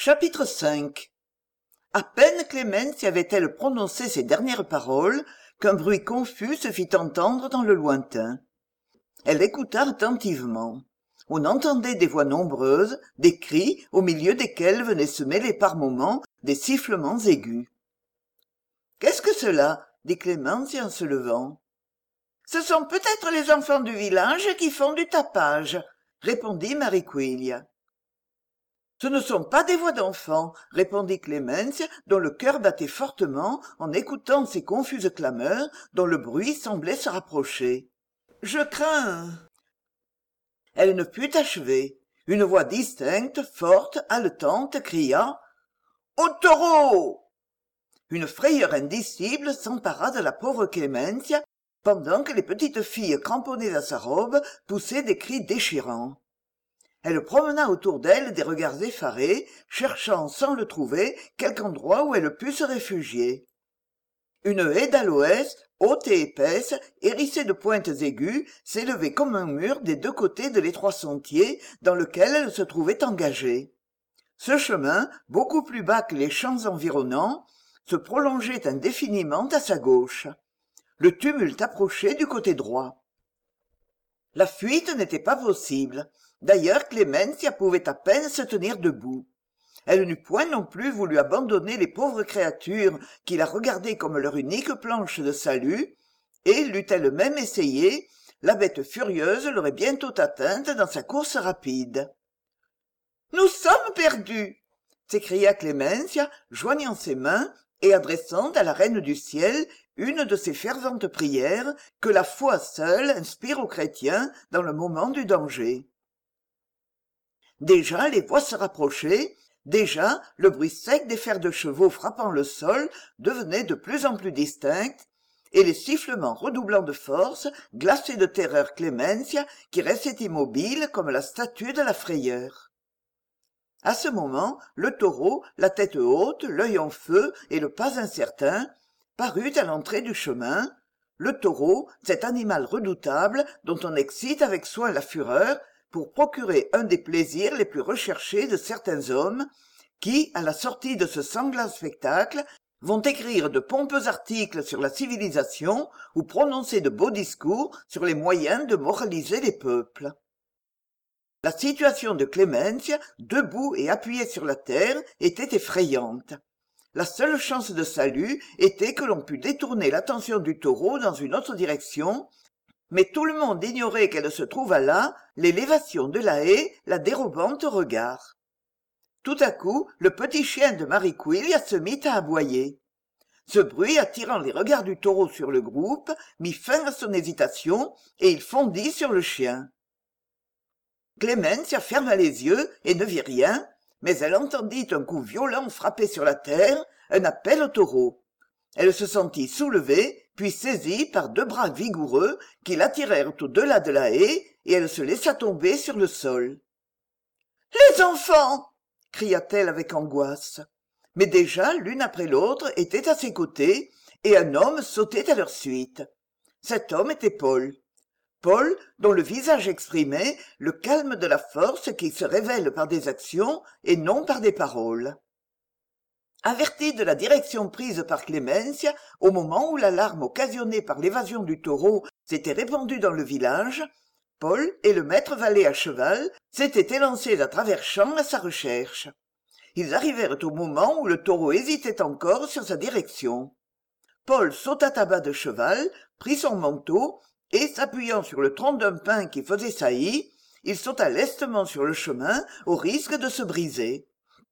Chapitre 5. À peine Clémence y avait-elle prononcé ces dernières paroles qu'un bruit confus se fit entendre dans le lointain. Elle écouta attentivement. On entendait des voix nombreuses, des cris au milieu desquels venaient se mêler par moments des sifflements aigus. « Qu'est-ce que cela ?» dit Clémence en se levant. « Ce sont peut-être les enfants du village qui font du tapage, » répondit Marie Queelia. « Ce ne sont pas des voix d'enfants, » répondit Clémence, dont le cœur battait fortement en écoutant ces confuses clameurs dont le bruit semblait se rapprocher. « Je crains... » Elle ne put achever. Une voix distincte, forte, haletante, cria « Au taureau !» Une frayeur indicible s'empara de la pauvre Clémence, pendant que les petites filles cramponnées à sa robe poussaient des cris déchirants. Elle promena autour d'elle des regards effarés, cherchant, sans le trouver, quelque endroit où elle pût se réfugier. Une haie d'aloès, haute et épaisse, hérissée de pointes aiguës, s'élevait comme un mur des deux côtés de l'étroit sentier dans lequel elle se trouvait engagée. Ce chemin, beaucoup plus bas que les champs environnants, se prolongeait indéfiniment à sa gauche. Le tumulte approchait du côté droit. La fuite n'était pas possible. D'ailleurs, Clémence pouvait à peine se tenir debout. Elle n'eût point non plus voulu abandonner les pauvres créatures qui la regardaient comme leur unique planche de salut, et l'eût-elle même essayé, la bête furieuse l'aurait bientôt atteinte dans sa course rapide. « Nous sommes perdus !» s'écria Clémence, joignant ses mains et adressant à la Reine du Ciel une de ces ferventes prières que la foi seule inspire aux chrétiens dans le moment du danger. Déjà les voix se rapprochaient, déjà le bruit sec des fers de chevaux frappant le sol devenait de plus en plus distinct, et les sifflements redoublant de force glaçaient de terreur Clémence, qui restait immobile comme la statue de la frayeur. À ce moment, le taureau, la tête haute, l'œil en feu et le pas incertain, parut à l'entrée du chemin. Le taureau, cet animal redoutable dont on excite avec soin la fureur pour procurer un des plaisirs les plus recherchés de certains hommes qui, à la sortie de ce sanglant spectacle, vont écrire de pompeux articles sur la civilisation ou prononcer de beaux discours sur les moyens de moraliser les peuples. La situation de Clémence, debout et appuyée sur la terre, était effrayante. La seule chance de salut était que l'on pût détourner l'attention du taureau dans une autre direction, mais tout le monde ignorait qu'elle se trouvât là, l'élévation de la haie la dérobant aux regards. Tout à coup, le petit chien de Marie Queelia se mit à aboyer. Ce bruit, attirant les regards du taureau sur le groupe, mit fin à son hésitation, et il fondit sur le chien. Clémence ferma les yeux et ne vit rien, mais elle entendit un coup violent frapper sur la terre, un appel au taureau. Elle se sentit soulevée, puis saisie par deux bras vigoureux qui l'attirèrent au-delà de la haie, et elle se laissa tomber sur le sol. « Les enfants !» cria-t-elle avec angoisse. Mais déjà, l'une après l'autre était à ses côtés, et un homme sautait à leur suite. Cet homme était Paul. Paul, dont le visage exprimait le calme de la force qui se révèle par des actions et non par des paroles. Averti de la direction prise par Clémence, au moment où l'alarme occasionnée par l'évasion du taureau s'était répandue dans le village, Paul et le maître valet à cheval s'étaient élancés à travers champs à sa recherche. Ils arrivèrent au moment où le taureau hésitait encore sur sa direction. Paul sauta à bas de cheval, prit son manteau, et, s'appuyant sur le tronc d'un pin qui faisait saillie, il sauta lestement sur le chemin au risque de se briser.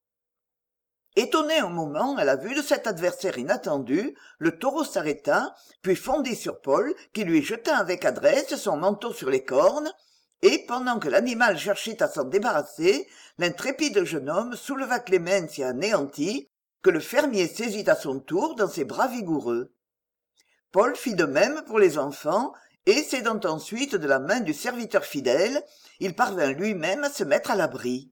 Étonné un moment à la vue de cet adversaire inattendu, le taureau s'arrêta, puis fondit sur Paul, qui lui jeta avec adresse son manteau sur les cornes, et, pendant que l'animal cherchait à s'en débarrasser, l'intrépide jeune homme souleva Clémence anéantie, que le fermier saisit à son tour dans ses bras vigoureux. Paul fit de même pour les enfants, et s'aidant ensuite de la main du serviteur fidèle, il parvint lui-même à se mettre à l'abri.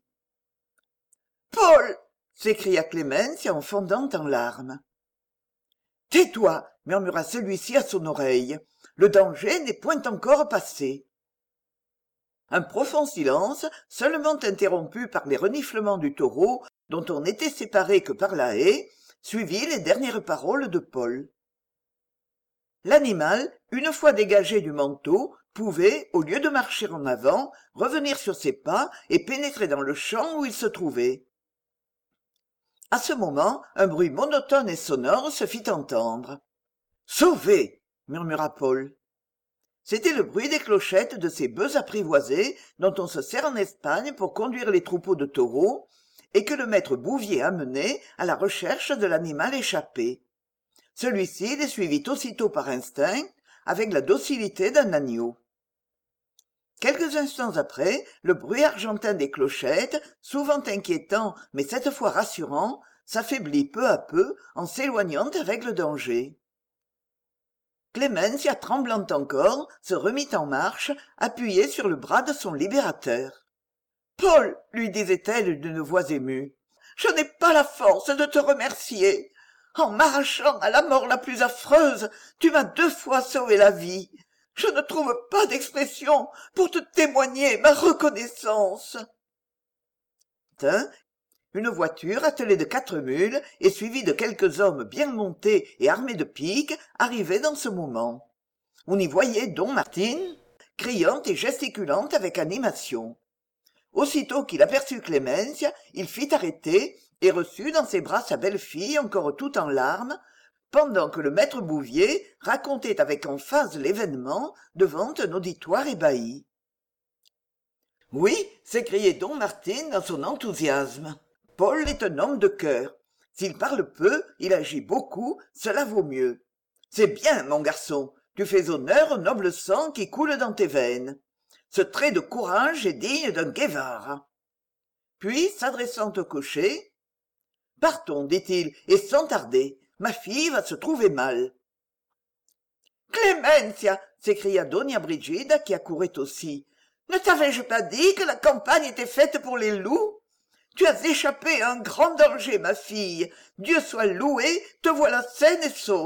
« Paul !» s'écria Clémence en fondant en larmes. « Tais-toi !» murmura celui-ci à son oreille. « Le danger n'est point encore passé. » Un profond silence, seulement interrompu par les reniflements du taureau, dont on n'était séparé que par la haie, suivit les dernières paroles de Paul. L'animal, une fois dégagé du manteau, pouvait, au lieu de marcher en avant, revenir sur ses pas et pénétrer dans le champ où il se trouvait. À ce moment, un bruit monotone et sonore se fit entendre. « Sauvé !» murmura Paul. C'était le bruit des clochettes de ces bœufs apprivoisés dont on se sert en Espagne pour conduire les troupeaux de taureaux et que le maître Bouvier amenait à la recherche de l'animal échappé. Celui-ci les suivit aussitôt par instinct, avec la docilité d'un agneau. Quelques instants après, le bruit argentin des clochettes, souvent inquiétant mais cette fois rassurant, s'affaiblit peu à peu en s'éloignant avec le danger. Clémencia, tremblante encore, se remit en marche, appuyée sur le bras de son libérateur. « Paul, lui disait-elle d'une voix émue, je n'ai pas la force de te remercier. En m'arrachant à la mort la plus affreuse, tu m'as 2 fois sauvé la vie. Je ne trouve pas d'expression pour te témoigner ma reconnaissance. » Une voiture attelée de 4 mules et suivie de quelques hommes bien montés et armés de piques arrivait dans ce moment. On y voyait Don Martin, criant et gesticulant avec animation. Aussitôt qu'il aperçut Clémencia, il fit arrêter et reçut dans ses bras sa belle-fille encore toute en larmes, pendant que le maître Bouvier racontait avec emphase l'événement devant un auditoire ébahi. « Oui, s'écriait Don Martin dans son enthousiasme. Paul est un homme de cœur. S'il parle peu, il agit beaucoup, cela vaut mieux. C'est bien, mon garçon, tu fais honneur au noble sang qui coule dans tes veines. Ce trait de courage est digne d'un Guevara. » Puis, s'adressant au cocher, « Partons, dit-il, et sans tarder, ma fille va se trouver mal. »« Clémencia !» s'écria Doña Brigida qui accourait aussi. « Ne t'avais-je pas dit que la campagne était faite pour les loups ? Tu as échappé à un grand danger, ma fille. Dieu soit loué, te voilà saine et sauve. »«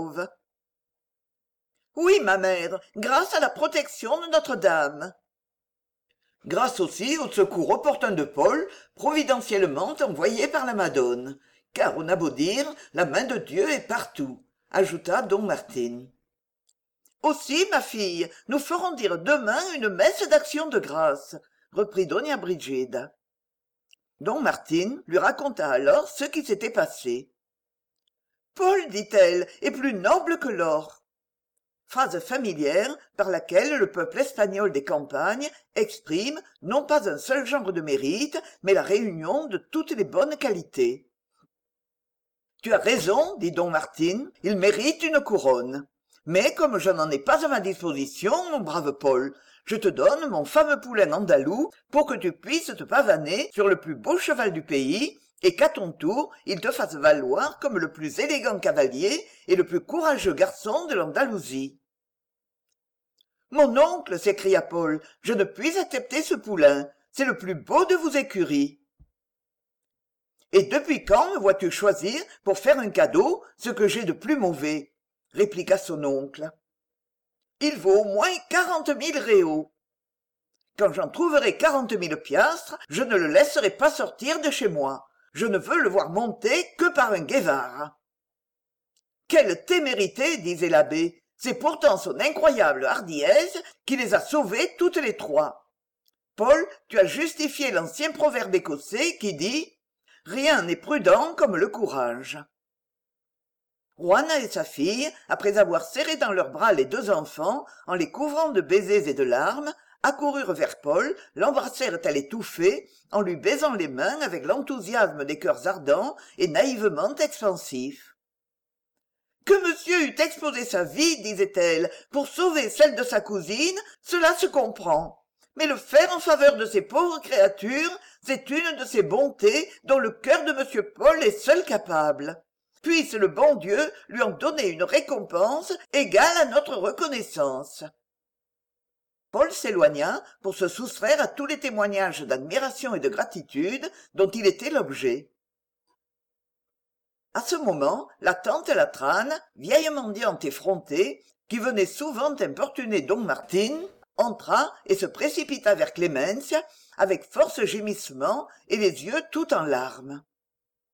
Oui, ma mère, grâce à la protection de Notre-Dame. » Grâce aussi au secours opportun de Paul, providentiellement envoyé par la Madone, car on a beau dire, la main de Dieu est partout, ajouta Don Martin. Aussi, ma fille, nous ferons dire demain une messe d'action de grâce, reprit Doña Brigida. Don Martin lui raconta alors ce qui s'était passé. Paul, dit-elle, est plus noble que l'or. Phrase familière par laquelle le peuple espagnol des campagnes exprime non pas un seul genre de mérite, mais la réunion de toutes les bonnes qualités. Tu as raison, dit Don Martin, il mérite une couronne. Mais comme je n'en ai pas à ma disposition, mon brave Paul, je te donne mon fameux poulain andalou pour que tu puisses te pavaner sur le plus beau cheval du pays et qu'à ton tour il te fasse valoir comme le plus élégant cavalier et le plus courageux garçon de l'Andalousie. « Mon oncle, s'écria Paul, je ne puis accepter ce poulain, c'est le plus beau de vos écuries. »« Et depuis quand me vois-tu choisir pour faire un cadeau ce que j'ai de plus mauvais ?» répliqua son oncle. « Il vaut au moins 40 000 réaux. Quand j'en trouverai 40 000 piastres, je ne le laisserai pas sortir de chez moi. Je ne veux le voir monter que par un Guevara. »« Quelle témérité, disait l'abbé. C'est pourtant son incroyable hardiesse qui les a sauvés toutes les 3. Paul, tu as justifié l'ancien proverbe écossais qui dit « Rien n'est prudent comme le courage. » Juana et sa fille, après avoir serré dans leurs bras les 2 enfants, en les couvrant de baisers et de larmes, accoururent vers Paul, l'embrassèrent à l'étouffer, en lui baisant les mains avec l'enthousiasme des cœurs ardents et naïvement expansifs. « Que monsieur eût exposé sa vie, disait-elle, pour sauver celle de sa cousine, cela se comprend. Mais le faire en faveur de ces pauvres créatures, c'est une de ces bontés dont le cœur de monsieur Paul est seul capable. Puisse le bon Dieu lui en donner une récompense égale à notre reconnaissance. » Paul s'éloigna pour se soustraire à tous les témoignages d'admiration et de gratitude dont il était l'objet. À ce moment, la tante Latrane, vieille mendiante effrontée, qui venait souvent importuner Don Martin, entra et se précipita vers Clémencia avec force gémissements et les yeux tout en larmes.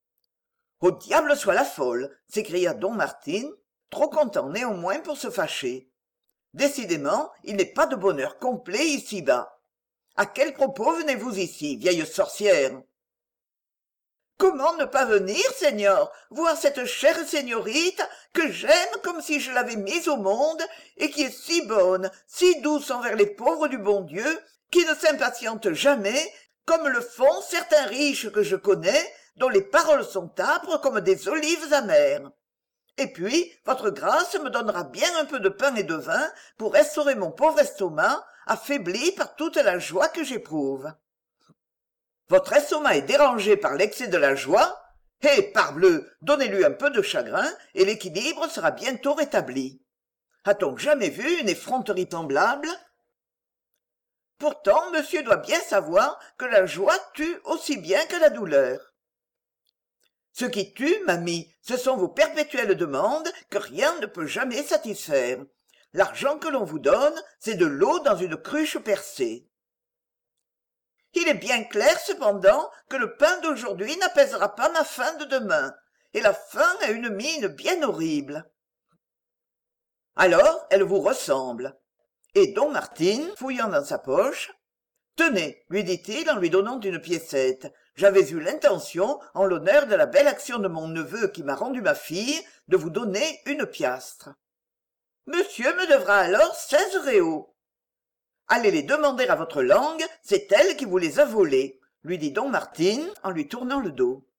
au diable soit la folle s'écria don martin trop content néanmoins pour se fâcher. Décidément, il n'est pas de bonheur complet ici-bas. À quel propos venez-vous ici, vieille sorcière? Comment ne pas venir, Seigneur, voir cette chère seigneurite que j'aime comme si je l'avais mise au monde et qui est si bonne, si douce envers les pauvres du bon Dieu, qui ne s'impatiente jamais, comme le font certains riches que je connais, dont les paroles sont âpres comme des olives amères. Et puis, votre grâce me donnera bien un peu de pain et de vin pour restaurer mon pauvre estomac, affaibli par toute la joie que j'éprouve. Votre estomac est dérangé par l'excès de la joie? Eh, parbleu, donnez-lui un peu de chagrin et l'équilibre sera bientôt rétabli. A-t-on jamais vu une effronterie semblable? Pourtant, monsieur doit bien savoir que la joie tue aussi bien que la douleur. Ce qui tue, mamie, ce sont vos perpétuelles demandes que rien ne peut jamais satisfaire. L'argent que l'on vous donne, c'est de l'eau dans une cruche percée. Il est bien clair, cependant, que le pain d'aujourd'hui n'apaisera pas ma faim de demain, et la faim a une mine bien horrible. Alors, elle vous ressemble. Et don Martin, fouillant dans sa poche, « Tenez, lui dit-il en lui donnant une piécette, j'avais eu l'intention, en l'honneur de la belle action de mon neveu qui m'a rendu ma fille, de vous donner une piastre. Monsieur me devra alors 16 réaux. Allez les demander à votre langue, c'est elle qui vous les a volés, lui dit don Martin en lui tournant le dos.